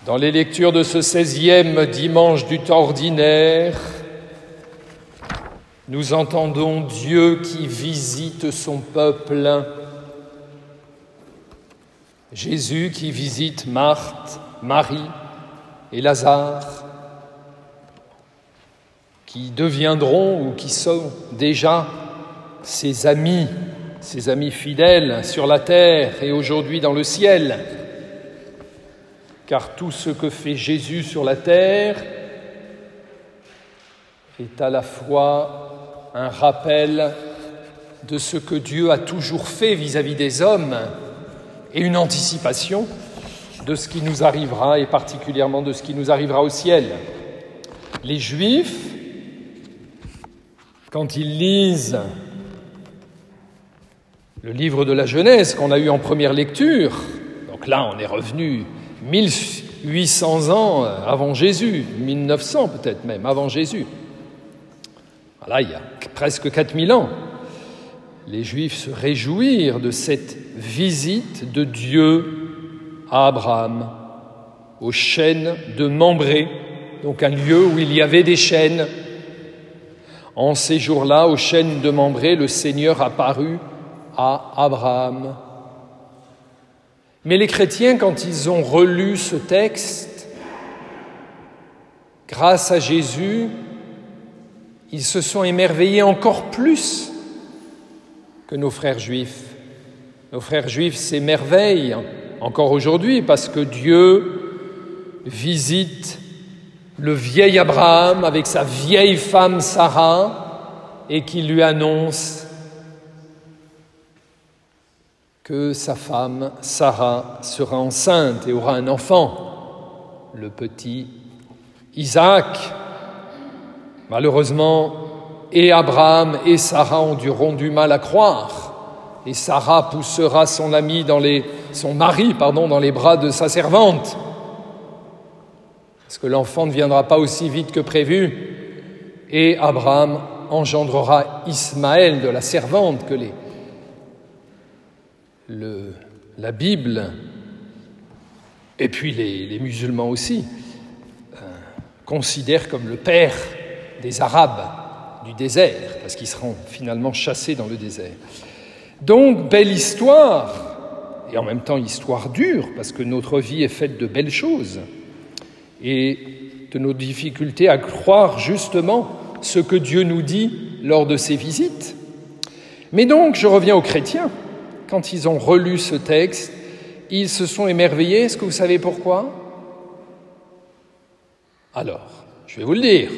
Dans les lectures de ce 16e dimanche du temps ordinaire, nous entendons Dieu qui visite son peuple, Jésus qui visite Marthe, Marie et Lazare, qui deviendront ou qui sont déjà ses amis fidèles sur la terre et aujourd'hui dans le ciel. Car tout ce que fait Jésus sur la terre est à la fois un rappel de ce que Dieu a toujours fait vis-à-vis des hommes et une anticipation de ce qui nous arrivera et particulièrement de ce qui nous arrivera au ciel. Les Juifs, quand ils lisent le livre de la Genèse qu'on a eu en première lecture, donc là on est revenu 1800 ans avant Jésus, 1900 peut-être même avant Jésus. Voilà, il y a presque 4000 ans. Les Juifs se réjouirent de cette visite de Dieu à Abraham, aux chênes de Mambré, donc un lieu où il y avait des chênes. En ces jours-là, aux chênes de Mambré, le Seigneur apparut à Abraham. Mais les chrétiens, quand ils ont relu ce texte, grâce à Jésus, ils se sont émerveillés encore plus que nos frères juifs. Nos frères juifs s'émerveillent encore aujourd'hui parce que Dieu visite le vieil Abraham avec sa vieille femme Sarah et qui lui annonce que sa femme, Sarah, sera enceinte et aura un enfant, le petit Isaac. Malheureusement, et Abraham et Sarah auront du mal à croire, et Sarah poussera son mari dans les bras de sa servante, parce que l'enfant ne viendra pas aussi vite que prévu, et Abraham engendrera Ismaël de la servante que la Bible, et puis les musulmans aussi, considèrent comme le père des Arabes du désert, parce qu'ils seront finalement chassés dans le désert. Donc, belle histoire, et en même temps histoire dure, parce que notre vie est faite de belles choses, et de nos difficultés à croire justement ce que Dieu nous dit lors de ses visites. Mais donc, je reviens aux chrétiens. Quand ils ont relu ce texte, ils se sont émerveillés. Est-ce que vous savez pourquoi ? Alors, je vais vous le dire.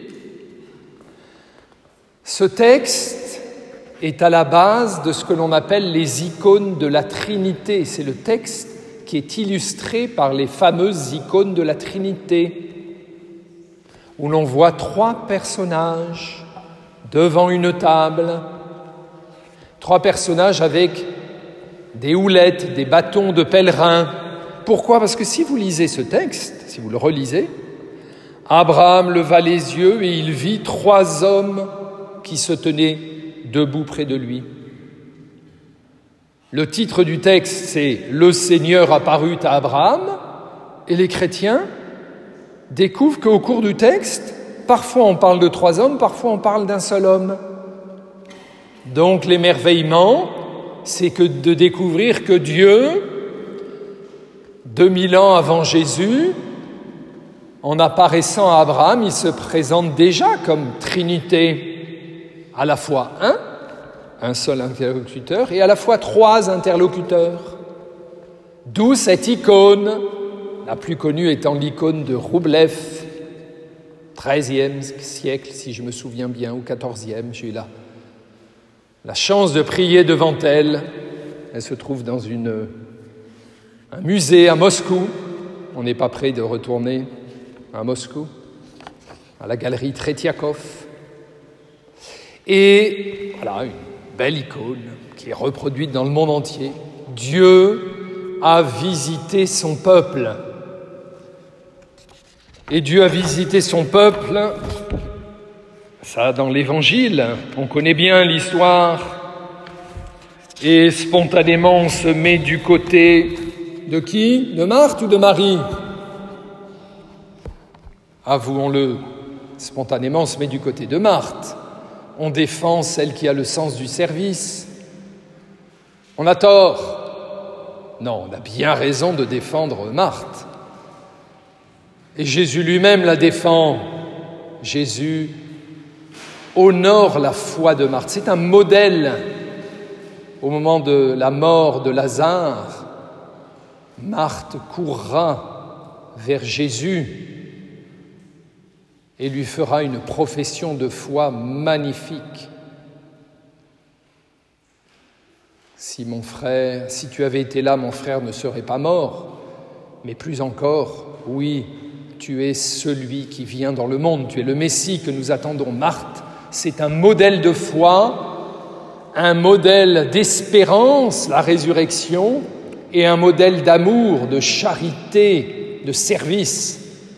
Ce texte est à la base de ce que l'on appelle les icônes de la Trinité. C'est le texte qui est illustré par les fameuses icônes de la Trinité, où l'on voit 3 personnages devant une table, 3 personnages avec des houlettes, des bâtons de pèlerins. Pourquoi ? Parce que si vous lisez ce texte, si vous le relisez, Abraham leva les yeux et il vit 3 hommes qui se tenaient debout près de lui. Le titre du texte, c'est « Le Seigneur apparut à Abraham » et les chrétiens découvrent qu'au cours du texte, parfois on parle de 3 hommes, parfois on parle d'un seul homme. Donc l'émerveillement, c'est que de découvrir que Dieu, 2000 ans avant Jésus, en apparaissant à Abraham, il se présente déjà comme Trinité, à la fois un seul interlocuteur, et à la fois 3 interlocuteurs. D'où cette icône, la plus connue étant l'icône de Roublev, 13e siècle, si je me souviens bien, ou 14e, j'ai eu la chance de prier devant elle. Elle se trouve dans un musée à Moscou. On n'est pas près de retourner à Moscou, à la galerie Tretiakov. Et voilà, une belle icône qui est reproduite dans le monde entier. Dieu a visité son peuple. Et Dieu a visité son peuple. Ça, dans l'Évangile, on connaît bien l'histoire. Et spontanément, on se met du côté de qui ? De Marthe ou de Marie ? Avouons-le, spontanément, on se met du côté de Marthe. On défend celle qui a le sens du service. On a tort. Non, on a bien raison de défendre Marthe. Et Jésus lui-même la défend. Jésus honore la foi de Marthe. C'est un modèle. Au moment de la mort de Lazare, Marthe courra vers Jésus et lui fera une profession de foi magnifique. Si tu avais été là, mon frère ne serait pas mort, mais plus encore, oui, tu es celui qui vient dans le monde, tu es le Messie que nous attendons. Marthe, c'est un modèle de foi, un modèle d'espérance, la résurrection, et un modèle d'amour, de charité, de service.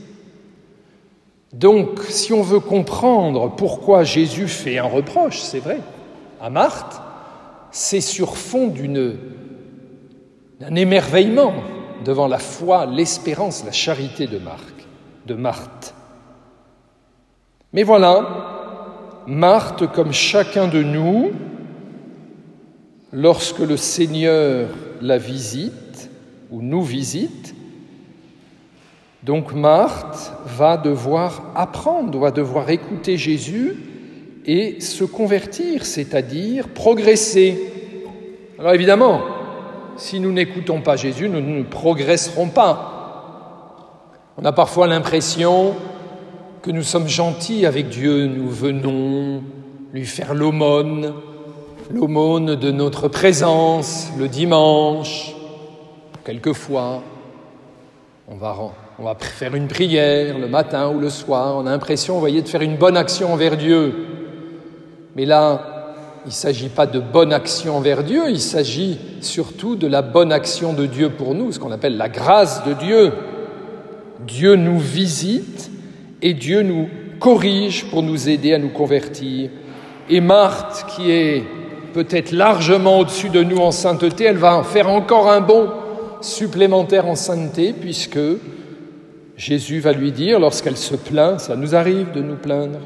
Donc, si on veut comprendre pourquoi Jésus fait un reproche, c'est vrai, à Marthe, c'est sur fond d'un émerveillement devant la foi, l'espérance, la charité de Marthe. Mais voilà, Marthe, comme chacun de nous, lorsque le Seigneur la visite, ou nous visite, donc Marthe va devoir apprendre, doit devoir écouter Jésus et se convertir, c'est-à-dire progresser. Alors évidemment, si nous n'écoutons pas Jésus, nous ne progresserons pas. On a parfois l'impression que nous sommes gentils avec Dieu, nous venons lui faire l'aumône de notre présence le dimanche. Quelquefois, on va faire une prière le matin ou le soir. On a l'impression, vous voyez, de faire une bonne action envers Dieu. Mais là, il ne s'agit pas de bonne action envers Dieu, il s'agit surtout de la bonne action de Dieu pour nous, ce qu'on appelle la grâce de Dieu. Dieu nous visite et Dieu nous corrige pour nous aider à nous convertir. Et Marthe, qui est peut-être largement au-dessus de nous en sainteté, elle va faire encore un bond supplémentaire en sainteté, puisque Jésus va lui dire, lorsqu'elle se plaint, ça nous arrive de nous plaindre,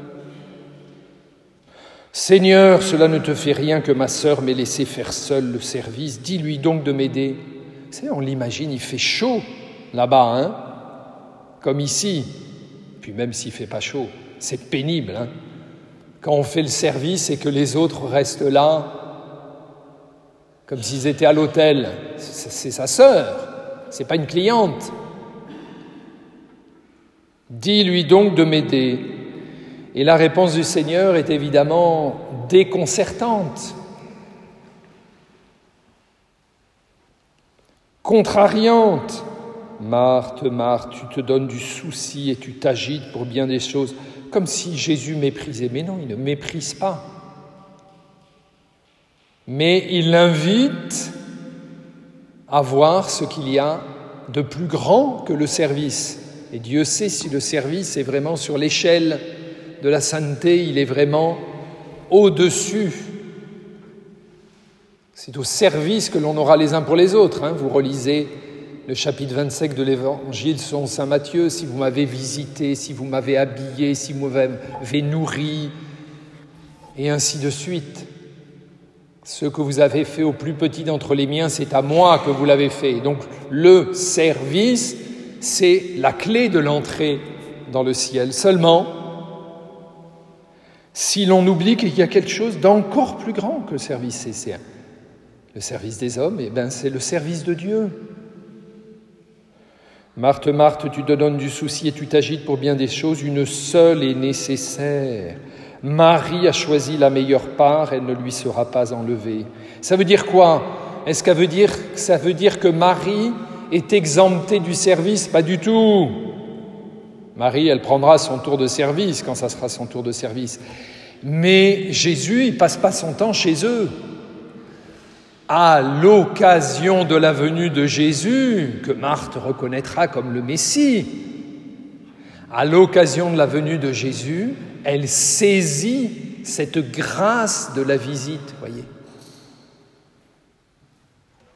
« Seigneur, cela ne te fait rien que ma sœur m'ait laissé faire seule le service, dis-lui donc de m'aider. » Vous savez, on l'imagine, il fait chaud là-bas, hein, comme ici. Puis même s'il ne fait pas chaud, c'est pénible, hein. Quand on fait le service et que les autres restent là, comme s'ils étaient à l'hôtel, c'est sa sœur, c'est pas une cliente. Dis-lui donc de m'aider. Et la réponse du Seigneur est évidemment déconcertante, contrariante. Marthe, Marthe, tu te donnes du souci et tu t'agites pour bien des choses, comme si Jésus méprisait. Mais non, il ne méprise pas. Mais il l'invite à voir ce qu'il y a de plus grand que le service. Et Dieu sait si le service est vraiment sur l'échelle de la sainteté, il est vraiment au-dessus. C'est au service que l'on aura les uns pour les autres. Hein. Vous relisez le chapitre 25 de l'Évangile selon saint Matthieu, si vous m'avez visité, si vous m'avez habillé, si vous m'avez nourri, et ainsi de suite. Ce que vous avez fait au plus petit d'entre les miens, c'est à moi que vous l'avez fait. Donc le service, c'est la clé de l'entrée dans le ciel. Seulement, si l'on oublie qu'il y a quelque chose d'encore plus grand que le service, c'est le service des hommes, et bien c'est le service de Dieu. Marthe, Marthe, tu te donnes du souci et tu t'agites pour bien des choses, une seule est nécessaire. Marie a choisi la meilleure part, elle ne lui sera pas enlevée. Ça veut dire quoi ? Est-ce que ça veut dire que Marie est exemptée du service ? Pas du tout. Marie, elle prendra son tour de service quand ça sera son tour de service. Mais Jésus, il ne passe pas son temps chez eux. À l'occasion de la venue de Jésus, que Marthe reconnaîtra comme le Messie, à l'occasion de la venue de Jésus, elle saisit cette grâce de la visite, voyez.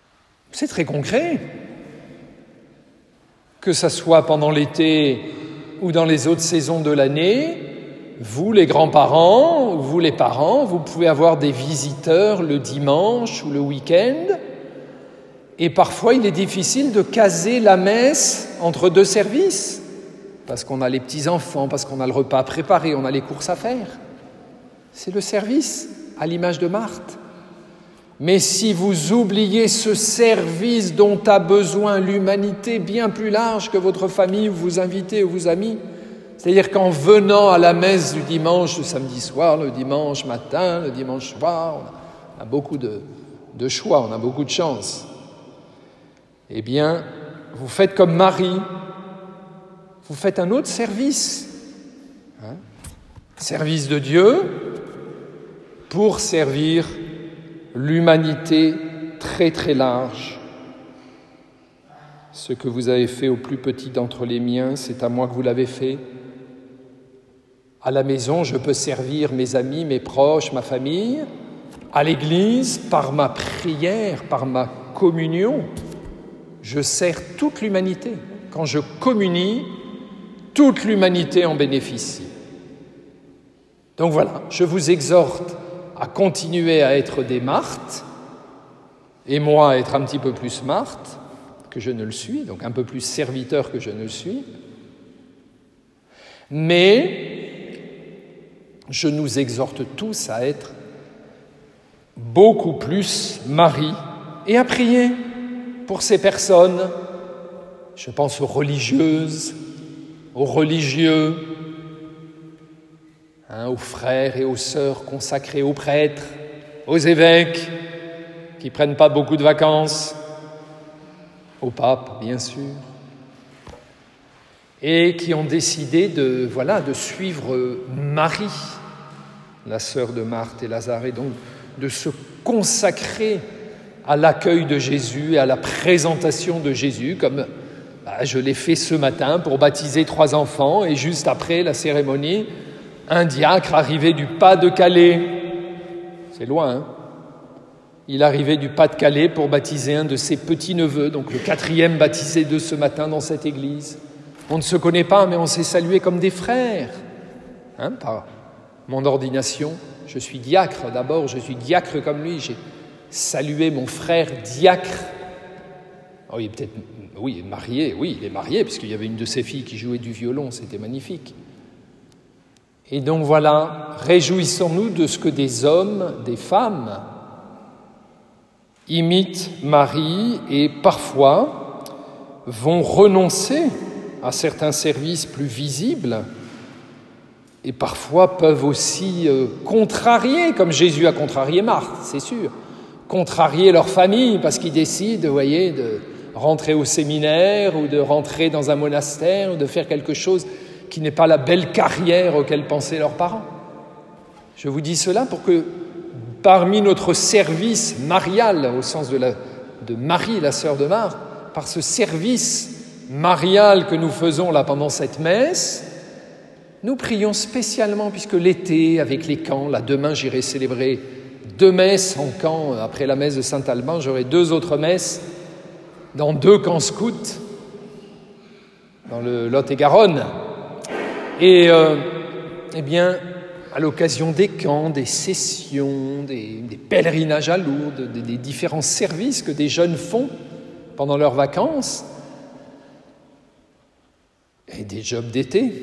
C'est très concret. Que ça soit pendant l'été ou dans les autres saisons de l'année, vous les grands-parents, vous les parents, vous pouvez avoir des visiteurs le dimanche ou le week-end. Et parfois, il est difficile de caser la messe entre deux services, parce qu'on a les petits-enfants, parce qu'on a le repas à préparer, on a les courses à faire. C'est le service, à l'image de Marthe. Mais si vous oubliez ce service dont a besoin l'humanité bien plus large que votre famille ou vos invités ou vos amis, c'est-à-dire qu'en venant à la messe du dimanche, le samedi soir, le dimanche matin, le dimanche soir, on a beaucoup de choix, on a beaucoup de chance. Eh bien, vous faites comme Marie, vous faites un autre service, service de Dieu pour servir l'humanité très très large. Ce que vous avez fait au plus petit d'entre les miens, c'est à moi que vous l'avez fait. À la maison, je peux servir mes amis, mes proches, ma famille. À l'église, par ma prière, par ma communion, je sers toute l'humanité. Quand je communie, toute l'humanité en bénéficie. Donc voilà, je vous exhorte à continuer à être des Marthes, et moi à être un petit peu plus Marthe que je ne le suis, donc un peu plus serviteur que je ne le suis. Mais je nous exhorte tous à être beaucoup plus Marie et à prier pour ces personnes. Je pense aux religieuses, aux religieux, aux frères et aux sœurs consacrés, aux prêtres, aux évêques qui ne prennent pas beaucoup de vacances, au pape, bien sûr, et qui ont décidé de suivre Marie, la sœur de Marthe et Lazare, et donc de se consacrer à l'accueil de Jésus et à la présentation de Jésus, comme je l'ai fait ce matin pour baptiser 3 enfants, et juste après la cérémonie, un diacre arrivé du Pas-de-Calais, c'est loin, hein. Il arrivait du Pas-de-Calais pour baptiser un de ses petits-neveux, donc le 4e baptisé de ce matin dans cette église. On ne se connaît pas, mais on s'est salués comme des frères. Par mon ordination, je suis diacre d'abord, je suis diacre comme lui, j'ai salué mon frère diacre. Oh, il est marié, puisqu'il y avait une de ses filles qui jouait du violon, c'était magnifique. Et donc voilà, réjouissons-nous de ce que des hommes, des femmes imitent Marie et parfois vont renoncer à certains services plus visibles et parfois peuvent aussi contrarier, comme Jésus a contrarié Marthe, c'est sûr, contrarier leur famille parce qu'ils décident, de rentrer au séminaire ou de rentrer dans un monastère ou de faire quelque chose qui n'est pas la belle carrière auquel pensaient leurs parents. Je vous dis cela pour que parmi notre service marial, au sens de Marie, la sœur de Marthe, par ce service marial que nous faisons là pendant cette messe, nous prions spécialement, puisque l'été, avec les camps, là demain j'irai célébrer 2 messes en camp, après la messe de Saint-Alban, j'aurai 2 autres messes dans 2 camps scouts, dans le Lot-et-Garonne. Et à l'occasion des camps, des sessions, des pèlerinages à Lourdes, des différents services que des jeunes font pendant leurs vacances, et des jobs d'été,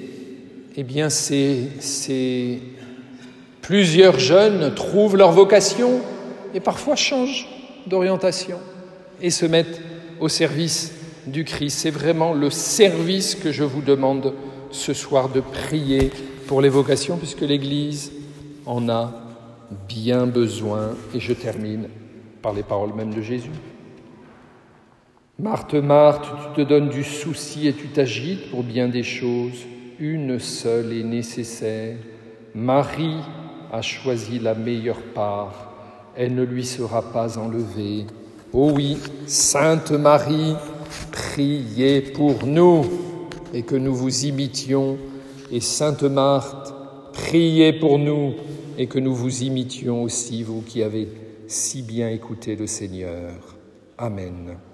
plusieurs jeunes trouvent leur vocation et parfois changent d'orientation et se mettent au service du Christ. C'est vraiment le service que je vous demande ce soir de prier pour les vocations, puisque l'Église en a bien besoin. Et je termine par les paroles mêmes de Jésus. Marthe, Marthe, tu te donnes du souci et tu t'agites pour bien des choses. Une seule est nécessaire. Marie a choisi la meilleure part. Elle ne lui sera pas enlevée. Oh oui, Sainte Marie, priez pour nous et que nous vous imitions. Et Sainte Marthe, priez pour nous et que nous vous imitions aussi, vous qui avez si bien écouté le Seigneur. Amen.